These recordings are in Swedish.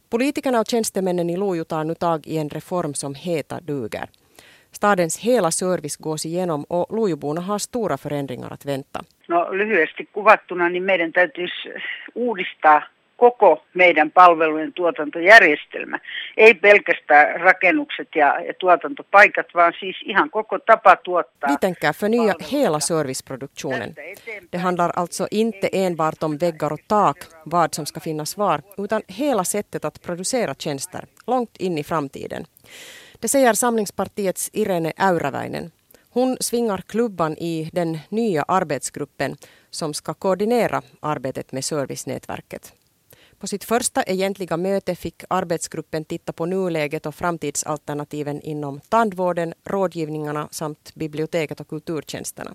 Politikerna och tjänstemännen i Lojo tar nu tag i en reform som heter duger. Stadens hela service gås igenom och Lojoborna har stora förändringar att vänta. No lyhyesti kuvattuna, niin meidän täytyisi uudistaa koko meidän palvelujen tuotantojärjestelmä. Ei pelkästään rakennukset ja tuotantopaikat, vaan siis ihan koko tapa tuottaa. Vi tänker förnya hela serviceproduktionen. Det handlar alltså inte enbart om väggar och tak, vad som ska finnas kvar, utan hela sättet att producera tjänster, långt in i framtiden. Det säger Samlingspartiets Irene Äyräväinen. Hon svingar klubban i den nya arbetsgruppen som ska koordinera arbetet med servicenätverket. På sitt första egentliga möte fick arbetsgruppen titta på nuläget och framtidsalternativen inom tandvården, rådgivningarna samt biblioteket och kulturtjänsterna.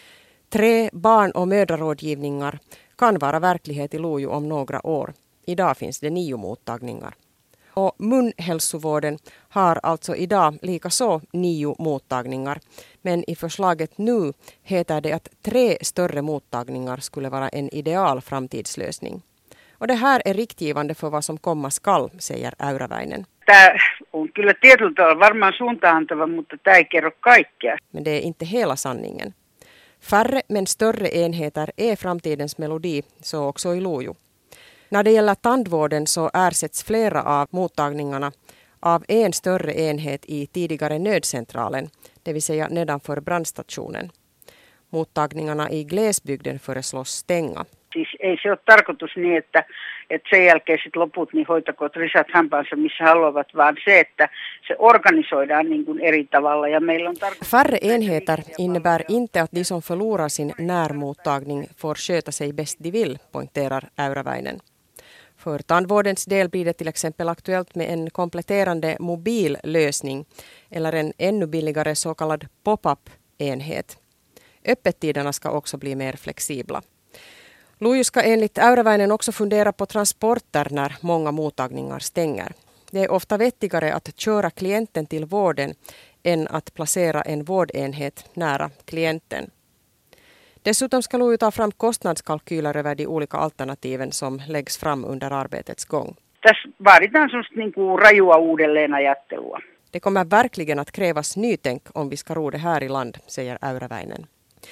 3 barn- och mödrarådgivningar kan vara verklighet i Lojo om några år. Idag finns det 9 mottagningar. Och munhälsovården har alltså idag likaså 9 mottagningar. Men i förslaget nu heter det att 3 större mottagningar skulle vara en ideal framtidslösning. Och det här är riktgivande för vad som komma skall, säger Äyräväinen. Tämä on kyllä tietyllä tavalla varmaan suuntaantava, mutta tämä ei kerro kaikkea. Men det är inte hela sanningen. Färre men större enheter är framtidens melodi, så också i Lojo. När det gäller tandvården så ersätts flera av mottagningarna av en större enhet i tidigare nödcentralen, det vill säga nedanför brandstationen. Mottagningarna i glesbygden föreslås stänga. Siis ei se ole tarkoitus niin, että sen jälkeen sit loput niin hoitakoot risat hampaansa missä haluavat, vaan se, että se organisoidaan niin kuin eri tavalla. Ja meillä on Färre enheter innebär inte att de som förlorar sin närmottagning får sköta sig bäst de vill, poängterar Äyräväinen. För tandvårdens del blir det till exempel aktuellt med en kompletterande mobil lösning eller en ännu billigare så kallad pop-up-enhet. Öppettiderna ska också bli mer flexibla. Lojo ska enligt Äyräväinen också fundera på transporter när många mottagningar stänger. Det är ofta vettigare att köra klienten till vården än att placera en vårdenhet nära klienten. Dessutom ska Lojo ta fram kostnadskalkyler över de olika alternativen som läggs fram under arbetets gång. Tässä vaaditaan semmoista niin kuin rajua uudelleenajattelua. Det kommer verkligen att krävas nytänk om vi ska ro det här i land, säger Äyräväinen.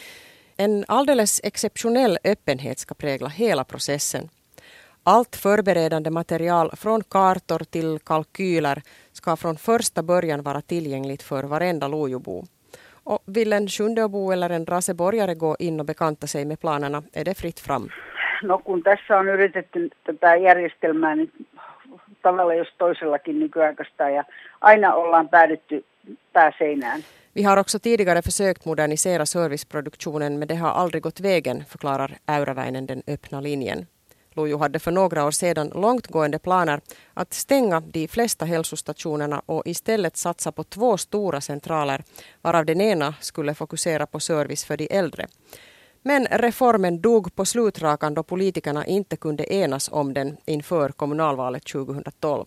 En alldeles exceptionell öppenhet ska prägla hela processen. Allt förberedande material från kartor till kalkyler ska från första början vara tillgängligt för varenda Lojobo. Och vill en Sjundeåbo eller en raseborgare gå in och bekanta sig med planerna är det fritt fram. No kun tässä on yritetty tätä järjestelmää niin tavalla jos toisellakin nykyaikaista ja aina ollaan päädytty pääseinään. Vi har också tidigare försökt modernisera serviceproduktionen men det har aldrig gått vägen, förklarar Äyräväinen den öppna linjen. Lojo hade för några år sedan långtgående planer att stänga de flesta hälsostationerna och istället satsa på 2 stora centraler, varav den ena skulle fokusera på service för de äldre. Men reformen dog på slutrakan då politikerna inte kunde enas om den inför kommunalvalet 2012.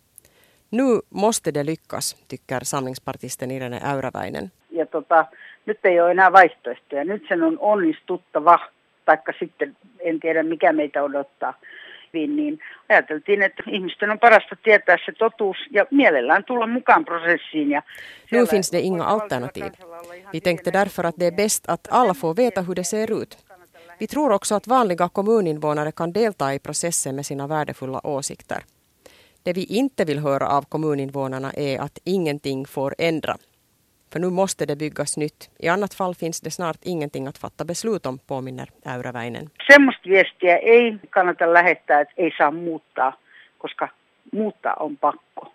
Nu måste det lyckas, tycker samlingspartisten Irene Äyräväinen. Ja nyt ei ole enää vaihtoehtoja. Nyt sen on onnistuttava, taikka sitten en tiedä mikä meitä odottaa. Niin ajateltiin, että ihmisten on parasta tietää se totuus ja mielellään tulla mukaan prosessiin. Ja nu finns det inga alternativ. Vi tänkte därför att det är bäst att alla får veta hur det ser ut. Vi tror också att vanliga kommuninvånare kan delta i processen med sina värdefulla åsikter. Det vi inte vill höra av kommuninvånarna är att ingenting får ändra. För nu måste det byggas nytt. I annat fall finns det snart ingenting att fatta beslut om, påminner Äyräväinen. Semmoista viestiä ei kannata lähettää, että ei saa muuttaa, koska muuttaa on pakko.